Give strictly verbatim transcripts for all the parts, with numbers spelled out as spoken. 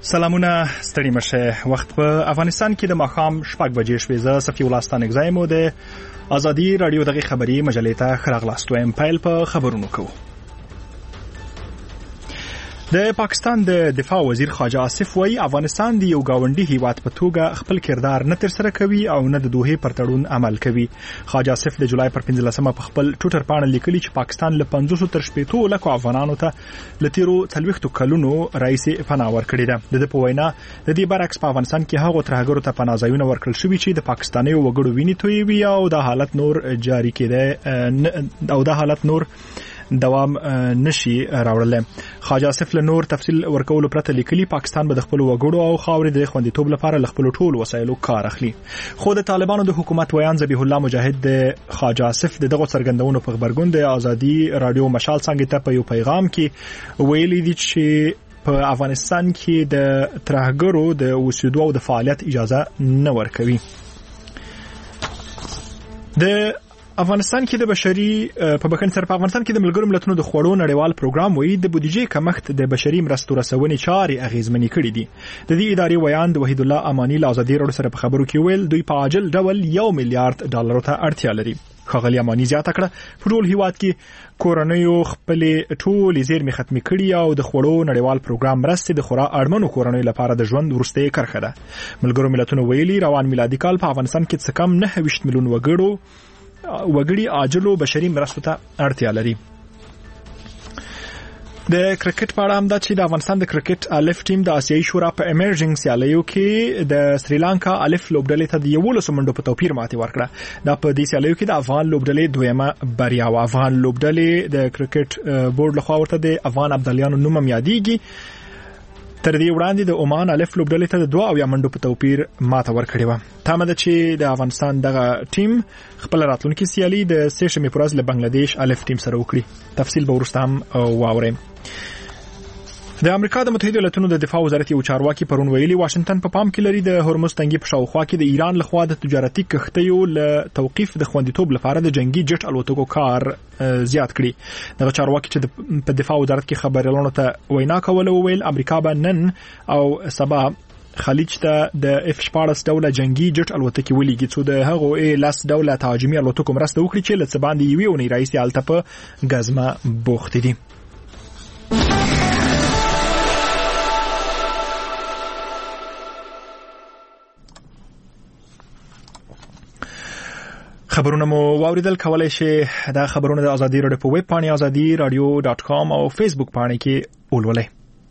سلامونه ستړي مشه. وخت په افغانستان کې د ماښام شپږ بجې شوې. زه صفي الله ستانک زایم د ازادي رادیو دغه خبري مجلې ته خراغلاست وایم. پیل په خبرونو کوو. د پاکستان د دفاع وزیر خواجه آصف وایي افغانستان د یو گاونډي هیواد په توګه خپل کردار نه تر سره کوي او نه د دوه پر تړون عمل کوي. خواجه آصف د جولای پر پنځلسمه په خپل ټوټر باندې لیکلي چې پاکستان له پنځوس تر شپږ لکو افغانانو ته لتیرو څلويختو کلونو رئیس پناه ورکړي ده. د په وینا د دې برعکس په افغانستان کې هغه ترهګرو ته پناه ځایونه ورکړل شوي چې د پاکستاني وګړو ویني تویوي او د حالت نور جاری کېده او د حالت نور دوام نشي راوړل. خواجه آصف له نور تفصیل ورکول پرته لیکلي پاکستان به د خپل وګړو او خاورې د خوندیتوب لپاره له خپل ټول وسایلو کار اخلي. خو د طالبانو د حکومت ویان ذبیح الله مجاهد د خواجه آصف دغه څرګندونو په خبرګون د ازادي رادیو مشال څنګه ته په یو پیغام کې ویلي دي چې په افغانستان کې د ترهګرو د اوسېدو او د فعالیت اجازه نه ورکوي. د افغانستان کې د بشري په بخښن سره په افغانستان کې د ملګرو ملتونو د خوړو نړیوال پروګرام وایي د بودیجې کمښت د بشري مرستو رسونې چارې اغیزمنې کړې دي. د دې ادارې ویان د وحید الله امانی له ازادي رادیو سره په خبرو کې ویل دوی په عاجل ډول یو میلیارډ ډالر ته اړتیا لري. ښاغلي امانی زیاته کړه په ټول هیواد کې کورنیو خپل ټول زیرمې ختمې کړي او د خوړو نړیوال پروګرام مرستې د خورا اړمنو کورنیو لپاره د ژوند وروستۍ کرښه ده. ملګرو ملتونو ویلي روان میلادي کال په افغانستان کې څه کم نه ویشت میلیون وګړو وګړي عاجلو بشري مرستو ته اړتیا لري. د کرکټ په اړه هم دا چې د افغانستان د کرکټ الف ټیم د آسیایي شورا په ایمرجنګ سیالیو کې د سریلانکا الف لوبډلې ته د یولسو منډو په توپیر ماتې ورکړه. دا په دې سیالیو کې د افغان لوبډلې دویمه بریا و. افغان لوبډلې د کرکټ بورډ لخوا ورته د افغان ابدالیانو نوم یادېږي. تر دې وړاندې د عمان الف لوبډلې ته د دوه او یا منډو په توپیر ماته ورکړې و. تامه ده چې د افغانستان دغه ټیم خپل راتلونکي سیالي د سه شنبې پر ورځ له بنگلاديش الف ټیم سره وکړي. تفصیل به وروسته هم واورئ. د امریکا د متحده ایالاتونو د دفاع وزارت یو چارواکي پرون ویلي واشنگټن په پام کې لري د هرمز تنګي په شاوخوا کې د ایران لخوا د تجارتي کښتیو له توقيف د خوندیتوب لپاره د جنگي جټ الوتکو کار زیات کړي. دغه چارواکي چې په دفاع وزارت کې خبريالانو ته وینا کوله ویل امریکا به نن او سبا خلیج ته د اف شپاړس ډوله جنگي جټ الوتکې ولېږي چې د هغو لاس ډوله تهاجمي الوتکو مرسته وکړي چې لڅ باندې یوې ونې رئیس الته په غزمه بوخت دي. خبرونه مو واوریدل. کولای شئ دا خبرونه د ازادي رادیو په ویب پاڼه ازادي رادیو ډاٹ کام او فیسبوک پاڼه کې ولولئ.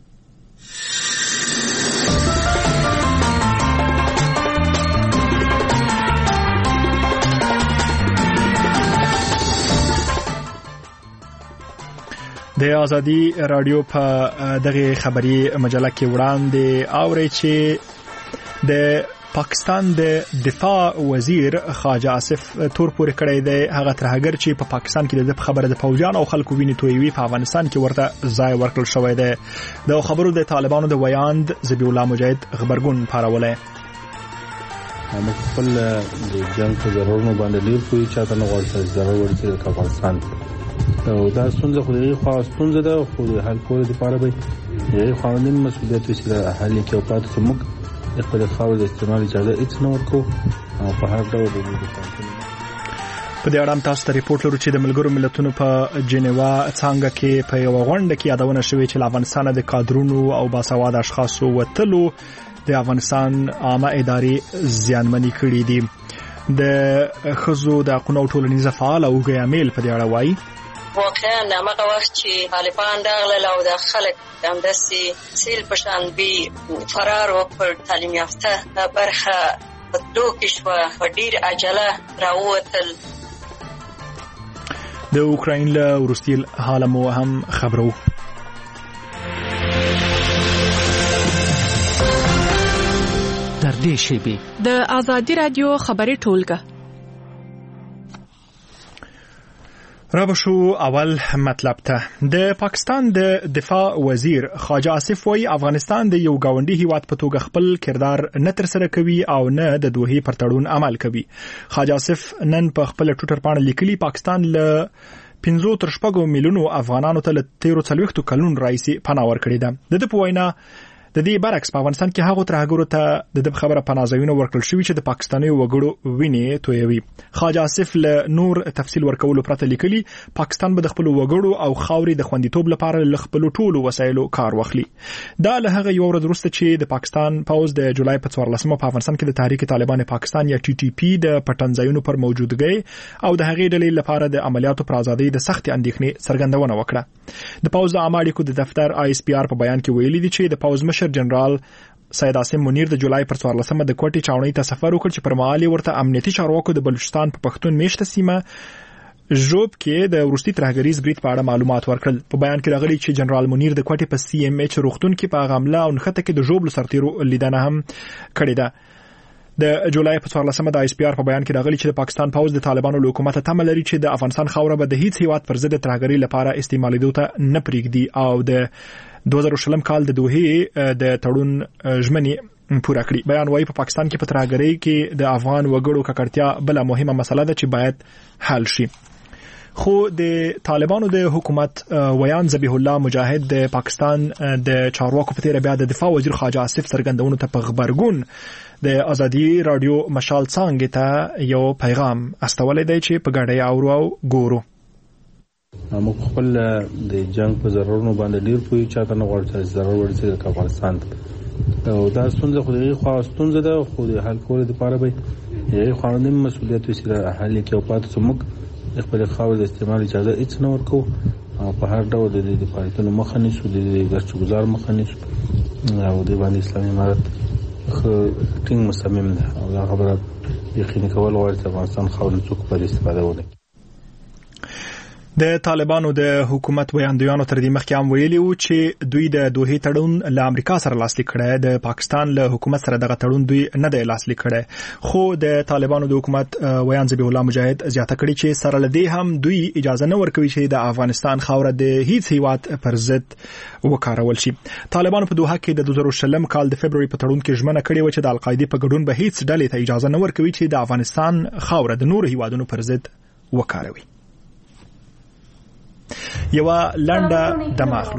د ازادي رادیو په دغه خبري مجله کې وړاندې اوري چې د پاکستان د دفاع وزیر خواجه آصف تور پورې کړی دی هغه ترهګر چې په پاکستان کې د خبره د فوجان او خلکو ویني تویوي په افغانستان کې ورته ځای ورکړل شوی دی. د خبرو د طالبانو د ویاند ذبیح الله مجاهد خبرګون پاروله. موږ خپل د جنگ په ضرورونو باندې ډیر کوی چاته نه غواړي چې ضرور ورته د افغانستان او دا ستونزه خو دې خو ستونزه ده خو د حل کولو لپاره به یې قانوني مسؤلیت وسیله حل کې او پاتې موږ خپل خاور د استعمال اجازه هیڅ نه ورکو او په هر ډول د په دې اړه تاسو ته ریپورت لرو چې د ملګرو ملتونو په جنیوا څنګه کې په یو غونډه کې یادونه شوې چې افغانستان د کادرونو او باسواده اشخاصو وتلو د افغانستان عامه ادارې زیانمنې کړې دي. د خزو د حقوقو ټولنیز فعال او ګیامل په دې اړه وایي واقعا هغه وخت چې طالبان راغلل او د خلک همداسې سیل پشان بي فرار وکړ تعلیم یافته برخه په دوه کې شوه په ډیر عجله راووتل. د اوکراین له وروستي حاله مو هم خبرو. در دې شیبه د ازادي رادیو خبري ټولګه رابشو اول مطلب ته د پاکستان د دفاع وزیر خواجه آصف وایي افغانستان د یو گاونډي هیواد په توګه خپل کردار نه تر سره کوي او نه د دوه پر تړون عمل کوي. خواجه آصف نن په خپل ټوټر باندې لیکلي پاکستان له پنځو تر شپږو میلیونو افغانانو ته له تیرو څلويختو کلونو راځي پناه ورکړي ده. د دې په وینا د دې برعکس په افغانستان کې هغه ترهګرو ته د دې خبره پناهځایونه ورکړل شوی چې د پاکستاني وګړو وینې تویوي. خواجه آصف له نور تفصیل ورکولو پرته لیکلي پاکستان به د خپل وګړو او خاورې د خوندیتوب لپاره له خپل ټولو وسایلو کار واخلي. دا له هغه یو ورځ وروسته چې د پاکستان پوز د جولای په څوارلسمه په افغانستان کې د تحریک طالبان پاکستان یا ټي ټي پی د پټنځایونو پر موجودګۍ او د هغې ډلې لپاره د عملیاتو پر ازادۍ د سخت اندېښنې څرګندونه وکړه. د پوز د عامه اړیکو د دفتر آی اس پی آر په بیان کې ویلي دي چې د پوز مشر جنرال سید عاصم منیر د جولای پر څوارلسمه د کوټې چاونۍ ته سفر وکړ چې پر مهال ورته امنیتي چارواکو د بلوچستان په پښتون میشته سیمه ژوب کې د وروستي ترهګریز برید په اړه معلومات ورکړل. په بیان کې راغلي چې جنرال منیر د کوټې په سی ام ایچ روغتون کې په حمله او نښته کې د ژوب سرتیرو لیدنه هم کړې ده. د جولای په څوارلسمه د آی اس پی آر په بیان کې راغلي چې د پاکستان پوز د طالبانو له حکومت تمه لري چې د افغانستان خاوره به د هیڅ هیواد پر ضد ترهګرۍ لپاره استعمالېدو ته نه پرېږدي او د دوه زره شلم کال د دوحې د تړون ژمنې پوره کړي. بیان وايي په پاکستان کې په ترهګرۍ کې د افغان وګړو ککړتیا بل مهمه مسله ده چې باید حل شي. خو د طالبانو د حکومت ویان ذبیح الله مجاهد د پاکستان د چارواکو په تیر بیا د دفاع وزیر خواجه آصف څرګندونو ته په خبرګون د ازادي رادیو مشال څنګه ته یو پیغام استولې دی چې په ګډه اورو او ګورو. موږ خپل د جنگ په ضرورونو باندې ډیر پوي چاته نه غواړي چې ضرر ورسېږي د افغانستان او دا ستونزه خو دغه خو ستونزه ده خو د حل کولو لپاره به یې قانوني مسؤلیت وسیله حل کې او پاتې څومره خپل خاور د استعمال اجازه هیڅ نه ورکو او په هر ډول د دې فعالیتونو مخه نیسو د ګرځګزار مخه نیسو او د باندې اسلامي امارت خو ټینګ مصمم ده او دا خبره یقیني کول غواړي چې افغانستان خاور څوک په استفاده وکړي. د طالبانو د حکومت ویاندویانو تر دې مخکې هم ویلي وو چې دوی د دوحې تړون له امریکا سره لاسلیک کړی، د پاکستان له حکومت سره دغه تړون دوی نه دی لاسلیک کړی. خو د طالبانو د حکومت ویان ذبیح الله مجاهد زیاته کړي چې سره له دې هم دوی اجازه نه ورکوي چې د افغانستان خاوره د هیڅ هیواد پر ضد وکارول شي. طالبانو په دوحه کې د دوه زره شلم کال د فبرवरी په تړون کې ژمنه کړې و چې د القاعده په ګډون به هیڅ ډلې ته اجازه نه ورکوي چې د افغانستان خاوره د نورو هیوادونو پر ضد وکاروي. یوا لنډه دماغلو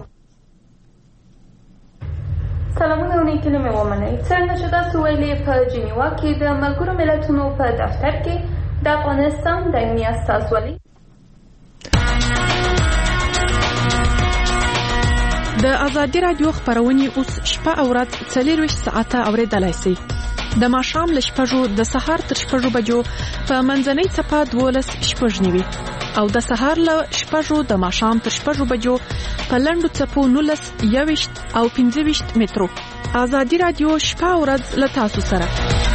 سلامونه ونیکلو مې ومنئ. څنګه چې تاسو ویلي په جنیوا کې د ملګرو ملتونو په دفتر کې د افغانستان د امنیت استازولي د ازادي رادیو خبرونه اوس شپه او ورځ څلور ساعته اوریدلای شئ. د ماښام له شپږو د سهار تر شپږو بجو په منځنۍ څپه دولس شپږ نیوي او د سهار له شپږو د ماښام تر شپږو بجو په لنډو څپو نولس یوویشت او پنځه ویشت مترو. ازادي رادیو شپه او ورځ له تاسو سره.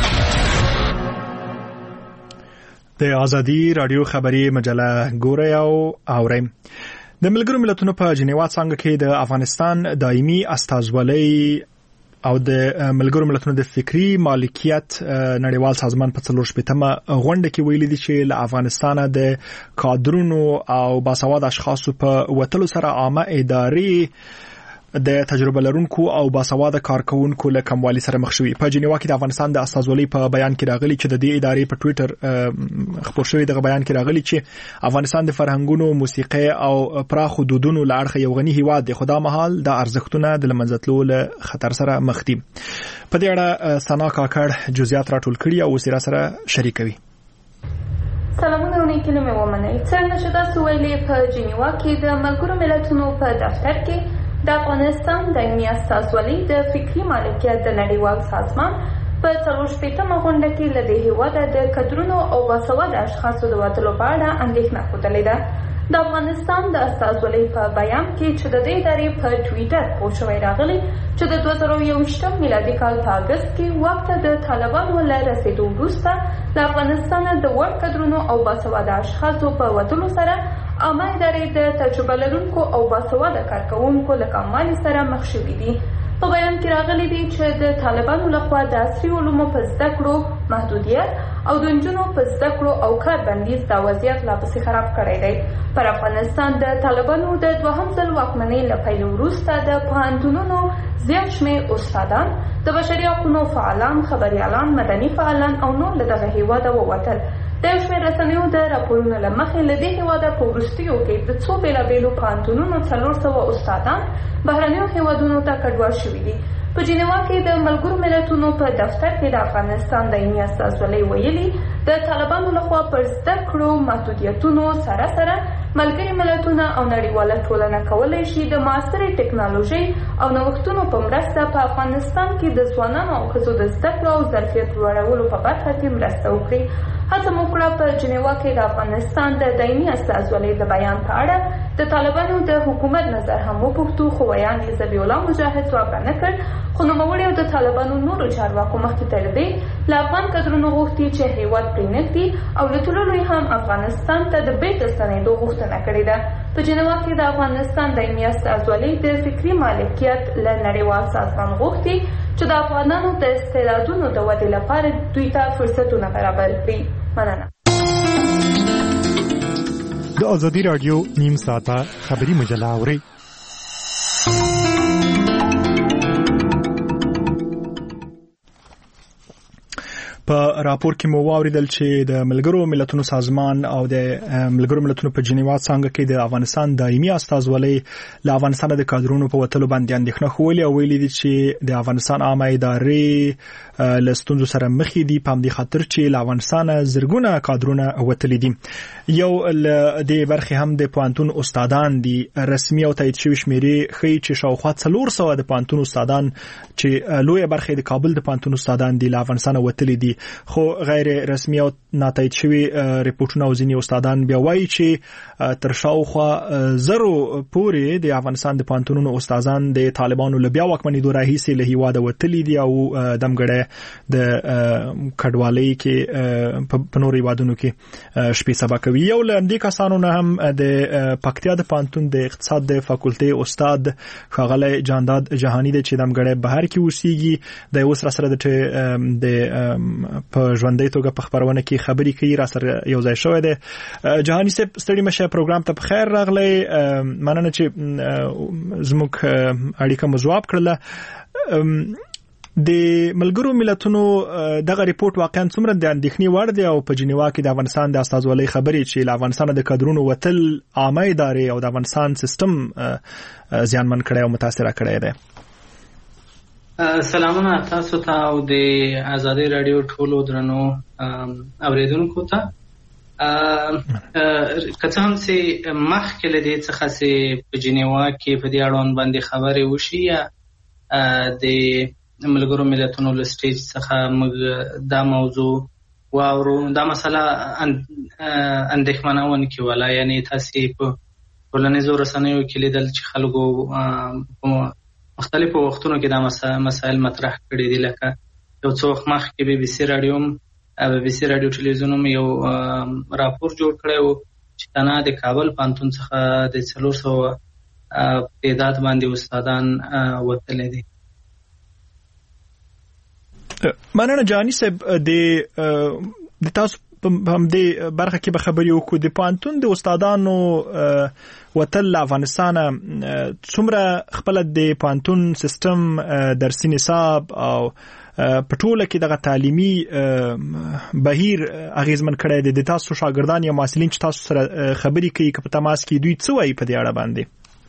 د ازادي رادیو خبري مجله ګورئ او اورئ. د ملګرو ملتونو په جنیوا څنګه کې د افغانستان دایمي استازولۍ او د ملګرو ملتونو د فکری مالکیت نړیوال سازمان په څلور شپږمه غونډه کې ویلي دي چې له افغانستان د کادرونو او باسواده اشخاصو په وټلو سره عامه ادارې د تجربه لرونکو او باسواده کارکونکو له کموالي سره مخ شوي. په جنیوا کې د افغانستان د استازولۍ په بیان کې راغلي چې د دې ادارې په ټوئیټر خبر شوی دغه بیان کې راغلي چې افغانستان د فرهنګونو، موسیقي او پراخو دودونو له اړخه یو غني هیواد دی، خو دا مهال د ارزښتونو د لمنځتلو له خطر سره مخ دي. په دې اړه سنا کاکړ جزئیات راټول کړي او سره سره شریکوي. سلامونه ونیکلو مې ومنئ. څنګه چې تاسو ویلي په جنیوا کې د ملګرو ملتونو په دفتر کې د افغانستان د امنیت استازولۍ د فکری مالکیت د نړیوال سازمان په څلور شپږمه غونډه کې له دې هیواده د کډرونو او باسواده اشخاصو د وتلو په اړه اندېښنه ښودلې ده. د افغانستان د استازولۍ په بیان کې چې د دې ادارې په ټویټر پوسټ شوی راغلی چې د دوه زره یوویشتم میلادي کال په اګست کې واک ته د طالبانو له رسېدو وروسته له افغانستانه د وړ کډرونو او باسواده اشخاصو په وتلو سره عامه ادارې د تجربه لرونکو او باسواده کارکونکو له کموالي سره مخ شوي دي. په بیان کې راغلي دي چې د طالبانو لخوا د عصري علومو په زده کړو محدودیت او د نجونو په زده کړو او کار بندیز دا وضعیت لا پسې خراب کړی دی. پر افغانستان د طالبانو د دوهم ځل واکمنۍ له پیل وروسته د پوهنتونونو زیات شمېر استادان، د بشري حقوقو فعالان، خبریالان، مدني فعالان او نور له دغه هیواده ووتل. د یو شمېر رسنیو د راپورونو له مخې له دې هیواده په وروستیو کې د څو بېلابېلو پوهنتونونو څلور سوه استادان بهرنیو هیوادونو ته کډوال شوي دي. په جنیوا کې د ملګرو ملتونو په دفتر کې د افغانستان دایمي استازولۍ ویلي د طالبانو لخوا پر زده کړو محدودیتونو سره سره ملګري ملتونه او نړیواله ټولنه کولی شي د معاصرې ټکنالوژۍ او نوښتونو په مرسته په افغانستان کې د ځوانانو او ښځو د زده کړو او ظرفیت لوړولو په برخه کې مرسته وکړي. هڅه مو کړه په جنیوا کې د افغانستان د دایمي استازولۍ د بیان په اړه د طالبانو د حکومت نظر هم وپوښتو، خو ویان یې ذبیح الله مجاهد ځواب نه کړ. خو نوموړي او د طالبانو نورو چارواکو مخکې تر دې له افغان کډرونو غوښتي چې هیواد پرېنږدي او له تللو یې هم افغانستان ته د بیرته ستنېدو غوښتنه کړې ده. په جنیوا کې د افغانستان دایمي استازولۍ د فکري مالکیت له نړیوال سازمان غوښتي چې د افغانانو د استعدادونو د ودې لپاره دوی ته فرصتونه برابر کړي. مننه. د ازادي راډیو نیم ساعته خبري مجله اورئ. په راپور کې مو واوریدل چې د ملګرو ملتونو سازمان او د ملګرو ملتونو په جنیوا څنګه کې د افغانستان دایمي استازولۍ له افغانستان د کادرونو په وتلو باندې اندېښنه خولي او ویلي دي چې د افغانستان عامه ادارې له ستونزو سره مخ دي په همدې خاطر چې له افغانستان زرګونه کادرونه وتلي دي. یو د برخې هم د پوهنتون استادان دي. رسمي او تایید شوی شمیرې ښیي چې شاوخوا څلور سوه د پوهنتون استادان چې لویه برخه د کابل د پوهنتون استادان دي له افغانستان وتلي دي. خو غیر رسمي او ناتایید شوی ریپورتونه او ځینې استادان بیا وایي چې تر شاوخوا زرو پورې د افغانستان د پوهنتونونو استادان د طالبانو له بیا واکمنېدو راهیسې له هیواده وتلي دي او دمګړی د کډوالۍ کې په نورو هیوادونو کې شپې سبا کوي. یو له همدې کسانو نه هم د پکتیا د پوهنتون د اقتصاد د فاکولټې استاد ښاغلی جانداد جهاني دی چې دمګړی بهر کې اوسېږي. د اوس را سره د په ژوندۍ توګه په خبرونه کې خبرې کوي، را سره یو ځای شوی دی. جهاني صاحب ستړي مشه، پروګرام ته په خیر راغلی. مننه چې زموږ اړیکه مو ځواب کړله. د ملګرو ملتونو دغه ریپورت واقعا څومره د اندېښنې وړ دی او په جنیوا کې د افغانستان د استازولۍ خبرې چې له افغانستان د کادرونو وتل عامه ادارې او د افغانستان سیستم زیانمن کړی او متاثره کړی دی؟ سلامونه تاسو ته او د ازادي رادیو ټولو درنو اوریدونکو ته. که څه هم چې مخکې له دې څخه چې په جنیوا کې په دې اړوند باندې خبرې وشي یا د ملګرو ملتونو له سټیج څخه موږ دا موضوع واورو، دا مسله اندېښمنونکې وله. یعنې تاسې په ټولنیزو رسنیو کې لیدل چې خلکو په مختلفو وختونو کې دا مسایل مطرح کړي دي. لکه یو څو وخت مخکې بي بي سي رادیو بي بي سي رادیو ټلویزیون هم یو راپور جوړ کړی و چې تنها د کابل پوهنتون څخه د څلور سوه تعداد باندې استادان وتلي دي. مننه جهاني صاحب. د تاسو په همدې برخه کې به خبرې وکړو. د پوهنتون د استادانو وتل له افغانستانه څومره خپله د پوهنتون سیستم درسي نصاب او په ټوله کې دغه تعلیمي بهیر اغیزمن کړی دی؟ د تاسو شاګردان یا محصلین چې تاسو سره خبرې کوي که په تماس کې دوی څه وایي په دې اړه باندې؟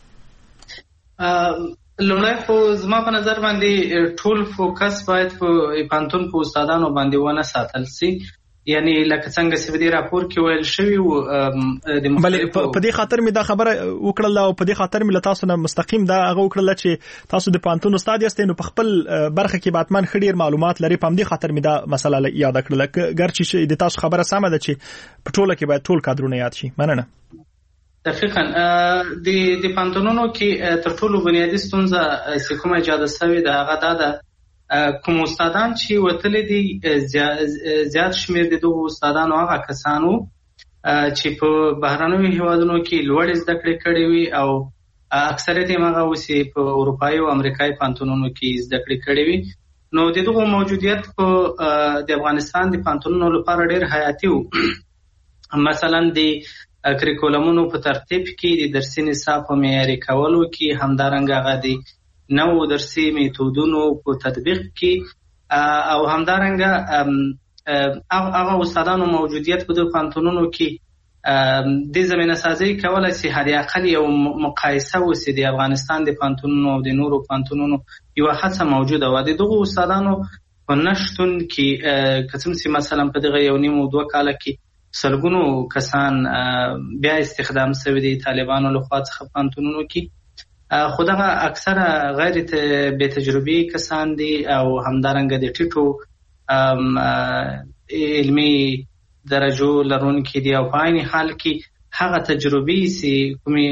لومړی خو زما په نظر باندې ټول فوکس باید په پوهنتون په استادانو باندې ونه ساتل سي. یعنی لکه څنګه چې په دې راپور کې ویل شوي و بلې په دې خاطر مې دا خبره وکړله او په دې خاطر مې له تاسو نه مستقیم دا هغه وکړله چې تاسو د پوهنتون استاد یاستئ نو په خپل برخه کې به حتما ښه ډېر معلومات لرئ. په همدې خاطر مې دا مسله یاده کړله. ګرچې د تاسو خبره سمه ده چې په ټوله کې باید ټول کادرونه یاد شي. مننه. دقیقاً د د پوهنتونونو کې تر ټولو بنیادي ستونزه چې کومه ایجاده سوې ده هغه دا ده کوم استادان چې وتلي دي زیات شمېر د دغو استادانو هغه کسانو چې په بهرنیو هیوادونو کې لوړې زده کړې کړې وي او اکثریت یې هغه اوسې په اروپایي او امریکایي پوهنتونونو کې زده کړې کړې وي. نو د دغو موجودیت په د افغانستان د پوهنتونونو لپاره ډېر حیاتي و. مثلا د کریکولمونو په ترتیب کې د درسي نصاب په معیاري کولو کې، همدارنګه هغه د نوو درسي میتودونو په تطبیق کې او همدارنګه هغه استادانو موجودیت په دغو پوهنتونونو کې د زمينه سازي کولای شي هر اقل یو مقایسه وسي د افغانستان د پانتونونو او د نورو پانتونونو یو هڅه موجوده و. د دغه استادانو په نشټون کې قسم سي مثلا په دغه یو نیم او دوه کال کې سلګونو کسان بیا استخدام شوی دي طالبانو لخوا څخه پانتونونو کې. خدغه اکثره غیر به تجربي کسان دي او همدارنګه د ټیټو علمي درجو لرونکي دي او په عین حال کې هغه تجربي سي کومي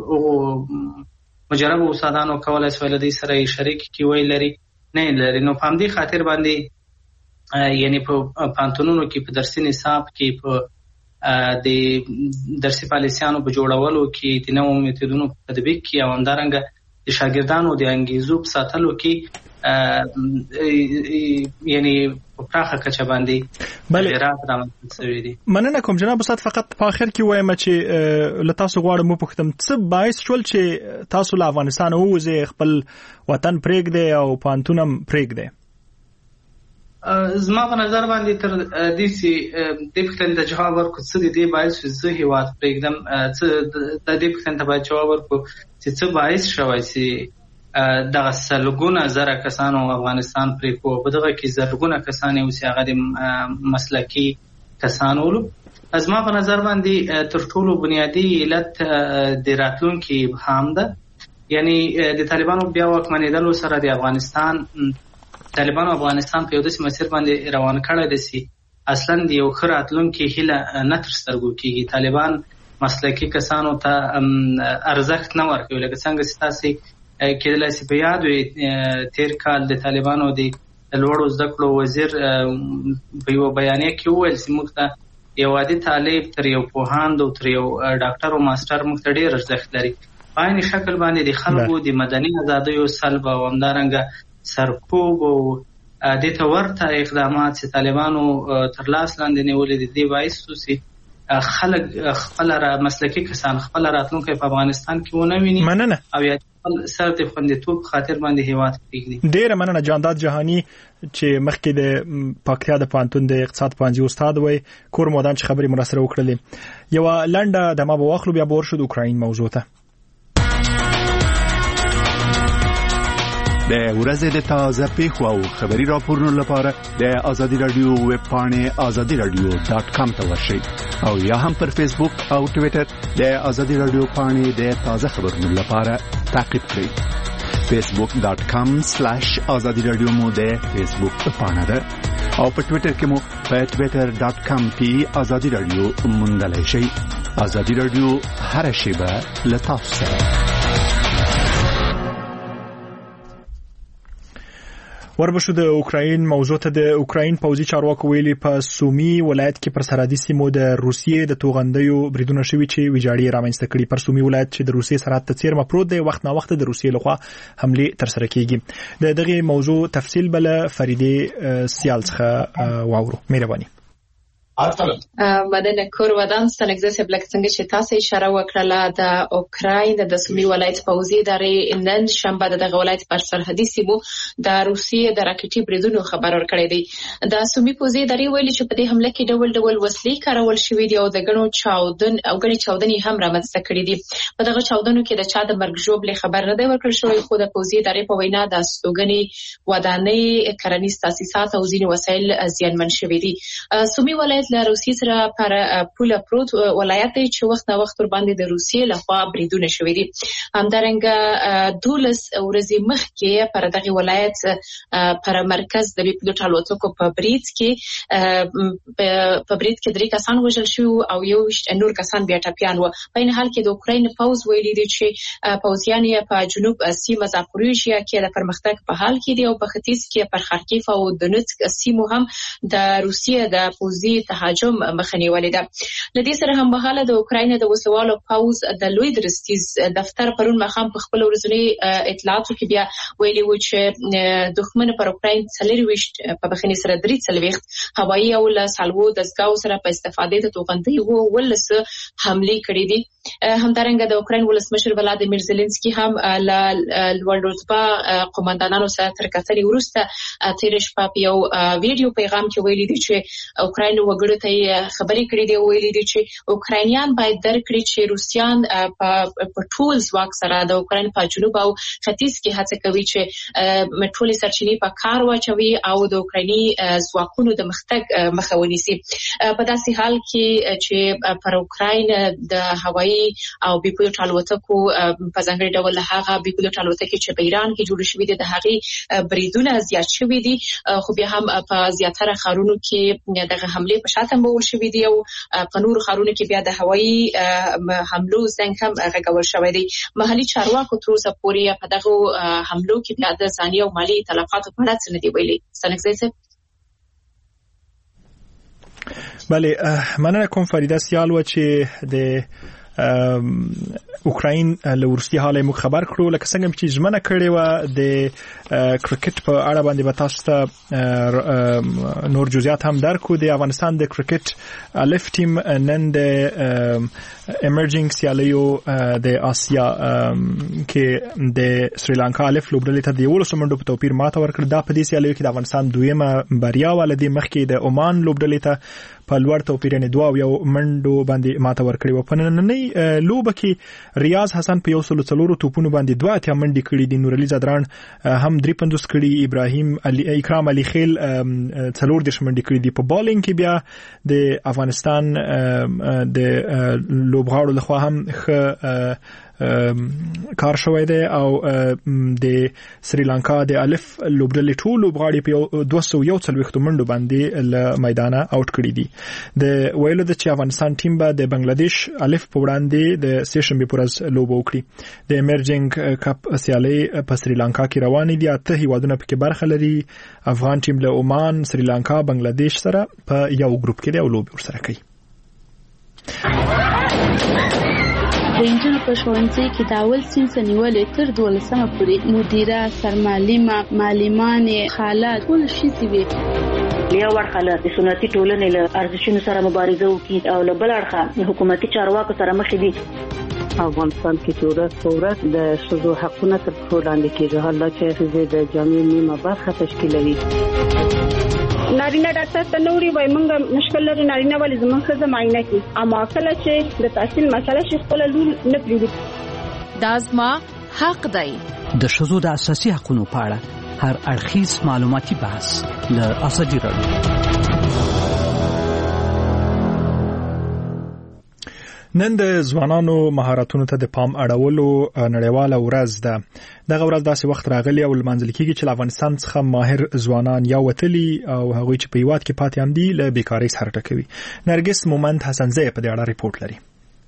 مجرب استادانو کولای شي لدی سره شریک کی وی لري نه لري. نو په دې خاطر باندې یعنی په پانتونونو کې په درسي نصاب کې په د درسي پالیسیانو په جوړولو کې د نوو میتودونو په تطبیق کې او همدارنګه د شاګردانو د انګیزو په ساتلو کې یعنی په پراخه کچه باندې بلې رامنځته شوي دي. مننه کوم جناب استاد. فقط په اخر کې وایم چې له تاسو غواړم وپوښتم څه باعث شول چې تاسو له افغانستان ووځئ، خپل وطن پرېږدئ او پوهنتون هم پرېږدئ؟ زما په نظر باندې تر دې چې د پښتون ته جواب ورکړو څه د دې باعث زه هیواد پرېږدم، څه د دې پښتون ته باید جواب ورکړو چې څه باعث شوی چې دغه سلګونه زره کسانو افغانستان پرېښود. په دغه کې زرګونه کسان یې اوس هغه د مسلکي کسان ولو. زما په نظر باندې تر ټولو بنیادي علت د راتلونکي ابهام ده. یعنی د طالبانو بیا واکمنېدلو سره د افغانستان طالبانو افغانستان په یو داسې مسیر باندې روان کړی دی چې اصلا د یو ښه راتلونکي هیله نه تر سترګو کېږي. طالبان مسلکي کسانو ته ارزښت نه ورکوي. لکه څنګه چې تاسې کېدلی شي په یاد وي تېر کال د طالبانو د لوړو زده کړو وزیر په یوه بیانیه کې وویل چې موږ ته یو عادي طالب تر یو پوهاند او تر یو ډاکټر او ماسټر موږ ته ډېر ارزښت لري. په عین شکل باندې د خلکو د مدني ازادیو سلب او همدارنګه سرکوب او د ته ورته اقدامات چې طالبانو تر لاس لاندې نیولې دي د باعث چې خلک خپل را مسلکي کسان خپل راتلونکي په افغانستان کې ونه ویني. مننه. او یا خپل سر د خوندیتوب خاطر باندې هیواد پرېږدي. ډېره مننه جانداد جهاني چې مخکې د پکتیا د پوهنتون د اقتصاد پوهنځي استاد وای کور مودان چې خبرې مرسته وکړلې. یو لنډه دمه به واخلو بیا به ورشو د اوکراین موضوع ته. د ورځې د تازه پیښو او خبري راپورونو لپاره د آزادي رادیو ویب پاڼې آزادي رادیو ډاټ کام ته ورشئ او یا هم پر فیسبوک او ټوئیټر د آزادي رادیو پاڼې د تازه خبرونو لپاره تعقیب کړئ. فیسبوک ډاټ کام سلیش آزادي رادیو مو د فیسبوک پاڼه ده او په ټوئیټر کې مو په ټوئیټر ډاټ کام پی آزادي رادیو موندلای شئ. آزادي رادیو هر شیبه له تاسو سره. وربشو د اوکراین موضوع ته. د اوکراین پوځي چارواکو ویلي په سومي ولایت کې پر سرحدي سیمو د روسیې د توغندیو بریدونه شوي چې ویجاړي رامنځته کړي. پر سومي ولایت چې د روسیې سرحد ته څیرمه پروت دی وخت نا وخت د روسیې لخوا حملې ترسره کیږي. د دغه موضوع تفصیل بل فریده سیال څخه واورو. مهرباني. مدنه کور ودان ستنګزه سبلک څنګه چې تاسو اشاره وکړه د اوکراین د سومي ولایت پوځي ادارې نن شنبه د ولایت پر سرحدي سیمو د روسیې د راکټي بریدونو خبر ورکړی دی. د سومي پوځي ادارې ویلي چې په دې حمله کې ډول ډول وسلې کارول شوې دي او د غنو چاودن او غړي چاودنې هم رامنځته کړې دي. په دغه چاودنو کې د چا د مرګ ژوبل خبر نه دی ورکړل شوی، خو د پوځي ادارې په وینا د استوګنې ودانۍ کرنیز تاسیسات او ځینې وسایل زیانمن شوي دي. سومي ولایت له روسیې سره پر پوله پروت ولایت دی چې وخت نه وخت ور باندې د روسیې لخوا بریدونه شوي دي. همدارنګه دولس ورځې مخکې پر دغه ولایت پر مرکز د پیلوټ الوتکو په برید کې په برید کې درې کسان وژل شو او یو نور کسان بیا ټپیان و. په این حال کې د اوکراین پوځ ویلي دی چې پوځیان یې په جنوب سیمه زاپوریژیا کې د پرمختګ په حال کې دي او په ختیځ کې پر خارکیف او دونیتسک سیمو هم د روسیې د پوځي تهاجم مخنیولې ده. لدې سره هم مهاله د اوکراین د وسوالو پوز د لوی درستیز دفتر پرون مخام په خپل ورځنی اطلاعاتو کې بیا ویلي و چې دښمن پر اوکراین څلورويشت په بخنی سره درې څلويخت هوایي او لسالوو دزګاو سره په استفاده د توغندي وو ولس حمله کړې دي. همدارنګه د اوکراین ولسمشر ولادیمیر زيلنسکي هم ل لوړ رتبه قومندانانو سره تر کتلې ورسته تیر شپه په یو ویډیو پیغام کې ویلي دي چې اوکراین وګړو ته خبرې کړې دي ویلي دي چې اوکرانیان باید درک کړي چې روسیان په ټول ځواک سره د اوکرين په جنوب او ختیځ کې هڅه کوي چې ټولې سرچینې په کار واچوي او د اوکراني ځواکونو د مختګ مخه ونیسي. په داسې حال کې چې پر اوکراین د هوایي او بیپیلوټ الوتکو په ځانګړي ډول هغه بیپیلوټ الوتکې چې په ایران کې جوړ شوې دي د هغې بریدونه زیات شوي دي، خو بیا هم په زیاتره ښارونو کې دغه حملې په شا تنبول شوي دي او په نورو ښارونو کې بیا د هوایي حملو زنګ هم غږول شوی دی. محلي چارواکو تر اوسه پورې په دغه حملو کې بیا د ځاني او مالي تلفاتو په اړه څه نه دي ویلي. ستنګزی صاحب. بله، مننه کوم فریده سیالوه چې د اوکراین له وروستي حاله موږ خبر کړو. لکه څنګه چې ژمنه کړې وه د کرکټ په اړه باندې به تاسو ته نور جزئیات هم درکو. د افغانستان د کرکټ الف ټیم نن د ایمرجینګ سیالیو د آسیا کې د سریلانکا الف لوبډلې ته د یولسو منډو په توپیر ماته ورکړه. دا په دې سیالیو کې د افغانستان دویمه بریا ولدي، مخکې د عمان لوبډلې ته په لوړ توپیر نه دوه یو منډو باندې ماته ورکړي و. په نننۍ لوبه کې ریاض حسن په یو سل څلور توپونو باندې دوه اتیا منډې کړې دي، نور علي زدران هم درې پنځوس کړي، ابراهیم علي اکرام علي خیل څلور دېرش منډې کړې دي. په بالینګ کې بیا د افغانستان د لوبغاړو لخوا هم ښه کار شوی دی او د سریلانکا د الف لوبډلې ټول لوبغاړي په دوه سوه یو څلوېښت منډو باندې له میدانه آوټ کړي دي. د ویلو د چې افغانستان ټیم به د بنگلاديش الف په وړاندې د سه شنبې پر ورځ لوبه وکړي. د ایمرجینګ کپ سیالۍ په سریلانکا کې روانې دي. اته هیوادونه پکې برخه لري. افغان ټیم له عمان، سریلانکا، بنگلاديش سره په یو ګروپ کې دی او لوبه ورسره کوي. د انجنونو په ښوونځي کې د اول صنف نیولې تر دولسمه پورې مدیره، سرمعلمه، معلمانې، خاله ټول ښځې وي. یو اړخه د سنتي ټولنې له ارزښتونو سره مبارزه وکړي او له بل اړخه حکومتي چارواکو سره مخ دي. افغانستان کې چې ورځ په ورځ د ښځو حقونه تر پښو لاندې کېږي. حالا چې ښځې د جامعې نیمه برخه تشکیلوي. نارینه ډاکټر ته نوري وای مونږ مشکل لري نارینه ولې زموږ ښځه معاینه کوي، اما کله چې د تحصیل مسله شي خپل لور نه پریږدي. دا زما حق دی. د ښځو د اساسي حقوقو په اړه هر اړخیز معلوماتي بحث له ازادي راډیو. نن د ځوانانو مهارتونو ته د پام اړولو نړیواله ورځ ده. دغه ورځ داسې وخت راغلی او لمانځل کېږي چې له افغانستان څخه ماهر ځوانان یا وتلي او هغوی چې په هیواد کې پاتې هم دي له بیکارۍ سره ټکوي. نرګس مومند حسنزی په دې اړه ریپورت لري.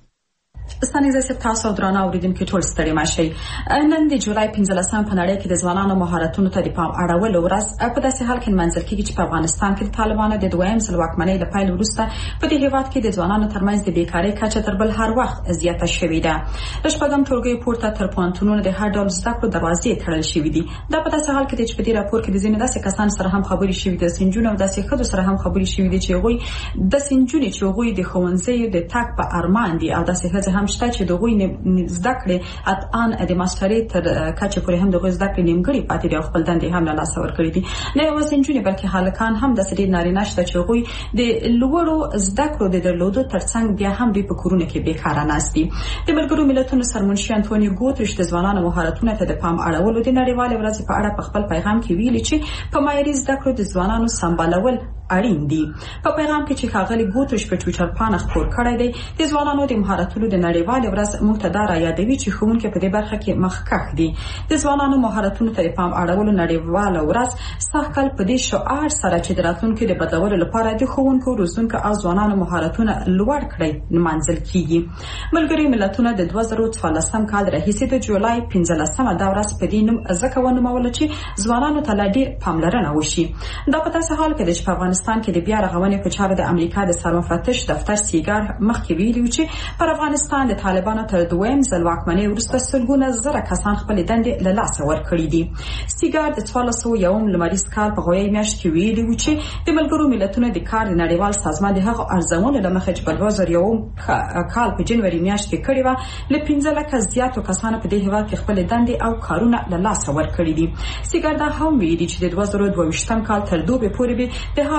ستانیزه سپ تاسو درانه اوریدونکو ټول ستړي ماشي. نن د جولای پنځلسم په نړۍ کې د ځوانانو مهارتونو ته د پام اړولو ورځ په داسې حال کې منځل کېږي چې په افغانستان کې د طالبانو د دویم ځل واکمنۍ له پیل وروسته په دې هیواد کې د ځوانانو ترمنځ د بیکارۍ کچه تر بل هر وخت زیاته شوې ده. د شپږم ټولګي پورته تر پوهنتونونو د هر ډول زده کړو دروازې تړل شوې دي. دا په داسې حال کې چې په دې راپور کې د ځینې داسې کسان سره هم خبرې شوې دي، سنجونه او داسې خدو سره هم خبرې شوې دي چې هغوی د سنجونې چې هغوی د ښوونځي د تاک په ارمان دي او داسې هڅه هم شته چې دغوی زده کړې اتان د ماسترۍ تر کچې پورې هم دغه زده کړې نیمګړې پاتې دي او خپل دندې هم له لاسه ورکړي دي. نه یوازې نجونې بلکې هلکان هم د سړي نارینه شته چې هغوی د لوړو زده کړو د درلودو ترڅنګ بیا هم دوی په کورونو کې بیکاره ناست دي. د ملګرو ملتونو سرمنشي انټونیو ګوتریش د ځوانانو مهارتونو ته د پام اړولو د نړیوالې ورځې په اړه په خپل پیغام کې ویلي چې په معیاري زده کړو د ځوانانو سمبالول اړین دي. په پیغام کې چې ښاغلي ګوتریش په ټویټر باندې خبر کړی دی د ځوانانو د مهارتونو د نړیوالې ورځ متدا را یادوي چې ښوونکي په دې برخه کې مخکښ دي. د ځوانانو مهارتونو ته پام اړولو نړیواله ورځ ساکل په دې شعار سره چې د راتلونکو د بدلولو لپاره د ښوونکو، روزونکو او ځوانانو مهارتونه لوړ کړي منځل کیږي. ملګري ملتونه د دوه زره څوارلسم کال راهیسې د جولای پنځلسمه دا ورځ په دې نوم ځکه ونومول چې ځوانانو ته لا ډېر پاملرنه وشي. دا په داسې حال کې د افغانستان کې د بیا رغونې په چارو د امریکا د سرمفتش دفتر سیګار مخکې ویلي چې پر افغانستان د طالبانو تر دویم ځل واکمنۍ وروسته سلګونه زره کسان خپل دندې له لاسه ورکړي دي. سیګار د څوارلس سوه یوم لمریز کال په غویي میاشت کې ویلي و چې د ملګرو ملتونو د کار د نړیوال سازمان د هغو ارزونو له مخې چې په دوه زره یوم کال په جنوري میاشت کې کړې وه له پنځه لکه زیاتو کسانو په دې هیواد کې خپل دندې او کارونه له لاسه ورکړي دي. سیګار دا هم ویلي چې د دوه زره دوه ویشتم کال تر دوبه پورې به د هغو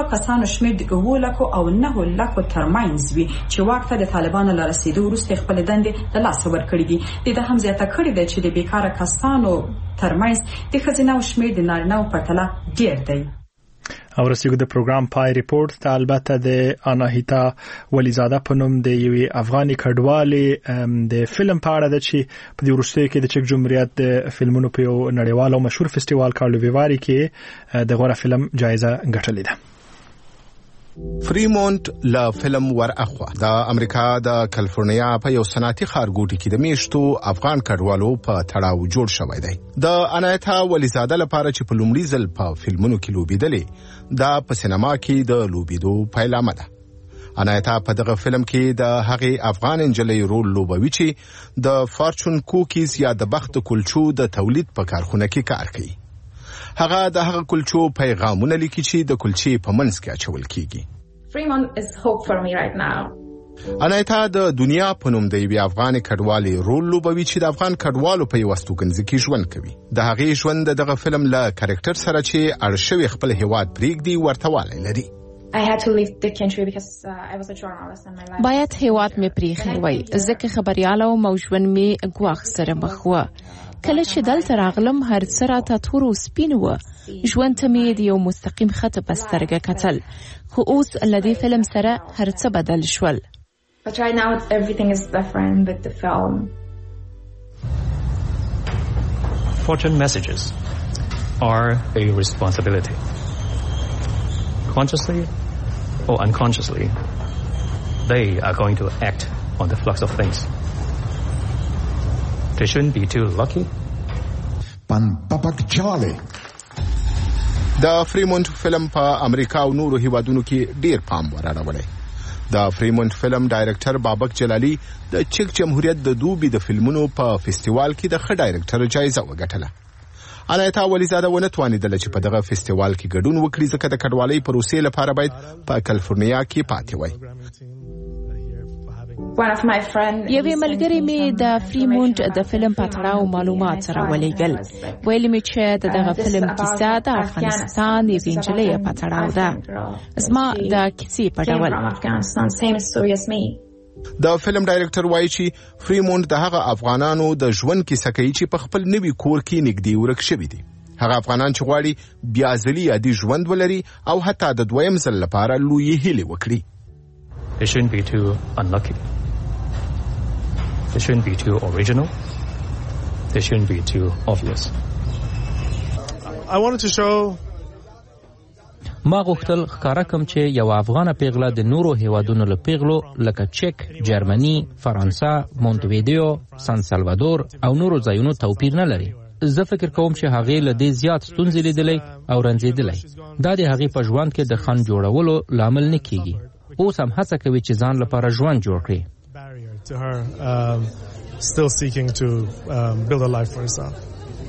دغه کسانو شمېر د اووه لکو او نهه لکو ترمنځ وي چې واک ته د طالبانو له رسیدو وروسته خپل دندې د لاس ورکړي دي. د هم زیاته کړې ده چې د بیکاره کسانو ترمنځ د ښځینه شمېر د نارینه په پرتله ډېر دی. او رسیدو د پروګرام پای ریپورت ته البته د اناهیتا ولیزاده په نوم د یوې افغاني کډوالې د فلم په اړه ده چې په دې وروستیو کې د چک جمهوریت د فلمونو په یو نړیوال او مشهور فستیوال کارلوویواري کې د غوره فلم جایزه ګټلې ده. فریمونت لا فلم ور اخوا د امریکا د کالیفورنیا په یو صنعتي ښارګوټي کې د میشتو افغان کډوالو په تړاو جوړ شوی دی. د انایتا ولیزاده لپاره چې په لومړي ځل په فلمونو کې لوبېدلې دا په سینما کې د لوبېدو پیلامه ده. انایتا په دغه فلم کې د هغې افغان انجلۍ رول لوبوي چې د فارچون کوکیز یا د بخت کلچو د تولید په کارخونه کې کار کوي. هغه د هغه کلچو پیغامونه لیکي چې د کلچې په منځ کې اچول کیږي. Fremont is hope for me right now. انایتا د دنیا په نوم د یوې افغان کډوالې رول لوبوي چې د افغان کډوالو په یو استوګنځي کې ژوند کوي. د هغې ژوند دغه فلم له کرکټر سره چې اړ شوی خپل هیواد پرېږدي ورته والی لري. I had to leave the country because uh, I was a journalist and my life. باید هیواد مې پرېښی وای ځکه خبریاله وم او ژوند مې ګواښ سره مخ و. کله چې دلته راغلم هر څه راته تور او سپین و. ژوند ته مې د یو مستقیم خط په سترګه کتل خو اوس له دې فلم سره هر څه بدل شول. But right now everything is different with the film. Fortune messages are a responsibility. Consciously or unconsciously, they are going to act on the flux of things. They shouldn't be too lucky. Pan Papak Charlie. د فریمونت فلم په امریکا او نورو هیوادونو کې ډیر پام وراړولی. د فریمونت فلم ډایرکټر بابک جلالی د چک جمهوریت د دوبي د فلمونو په فستیوال کې د ښه ډایرکټر جایزه وګټله. انایتا ولیزاده ونه توانېدله چې په دغه فستیوال کې ګډون وکړي ځکه د کډوالۍ پروسې لپاره باید په کالیفورنیا کې پاتې وای. یوې ملګرې مې د فریمونت د فلم په تړاو معلومات سره ولېږل. ویلې مې چې د دغه فلم کیسه د افغانستان د یوې نجلۍ په تړاو ده. زما د کیسې په ډول. د فلم ډایرکټر وایي چې فریمونت د هغه افغانانو د ژوند کیسه کوي چې په خپل نوي کور کې نږدې ورک شوي دي. هغه افغانان چې غواړي بیا ځلي عادي ژوند ولري او حتی د دویم ځل لپاره لویې هیلې وکړي. They shouldn't be too unlucky. They shouldn't be too original. They shouldn't be too obvious. I wanted to show ما غوښتل ښکاره کړم چې یو افغانه پیغله د نورو هیوادونو له پیغلو لکه چک، جرمني، فرانسه، مونتویدیو، سان سالوادور او نورو ځایونو توپیر نه لري. زه فکر کوم چې هغې له دې زیات ستونزې لیدلی او رنځېدلی. دا د هغې په ژوند کې د خنډ جوړولو لامل نه کیږي. اوس هم هڅه کوي چې ځان لپاره ژوند جوړ کړي. To her, um, still seeking to um, build a life for herself.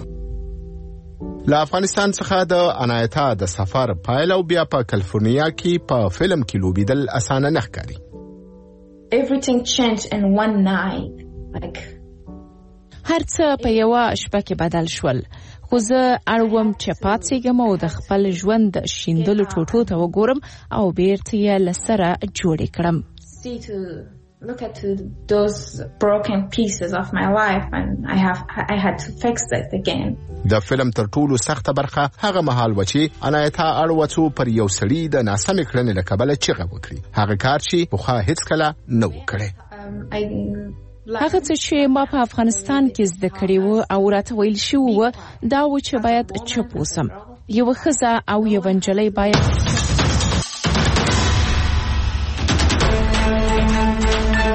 له افغانستان څخه د انایتا د سفر پایله او بیا په کالیفورنیا کې په فلم کې لوبېدل اسانه نه ښکاري. Everything changed in one night. Like هر څه په یوه شپه کې بدل شول. خو زه اړ وم چې پاڅېږم او د خپل ژوند شیندلو ټوټو ته وګورم او بیرته یې له سره جوړې کړم. See to look at to those broken pieces of my life and I have I had to fix it again. د فلم تر ټولو سخته برخه هغه مهال و چې انایتا اړ وڅو پر یو سړي د ناسمې کړنې له کبله چیغه وکړي. هغه کار چې پخوا هیڅکله نه و کړی. هغه څه چې ما په افغانستان کې زده کړي وو او راته ویل شوي وو دا و چې باید چوپ اوسم. یوه ښځه او یوه نجلۍ باید